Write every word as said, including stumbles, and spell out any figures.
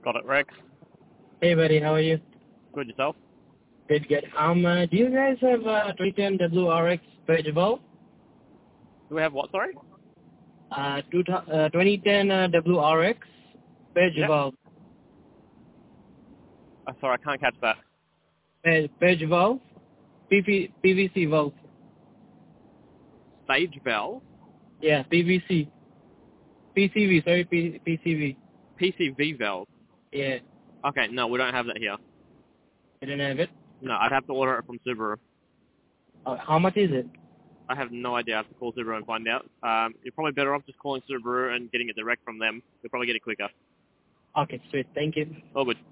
Got it, Rex. Hey, buddy, how are you? Good, yourself? Good, good. Um, uh, do you guys have uh, twenty ten W R X page valve? Do we have what, sorry? Uh, two, uh, twenty ten uh, W R X page Yeah. valve. Oh, sorry, I can't catch that. Page, page valve? P V, P V C valve. Stage valve? Yeah, P V C. P C V, sorry, P, PCV. P C V valve? Yeah, Okay, no, we don't have that here. you don't have it? No, I'd have to order it from Subaru. Uh, how much is it? I have no idea. I have to call Subaru and find out. Um, you're probably better off just calling Subaru and getting it direct from them. You'll probably get it quicker. Okay, sweet. Thank you. All good.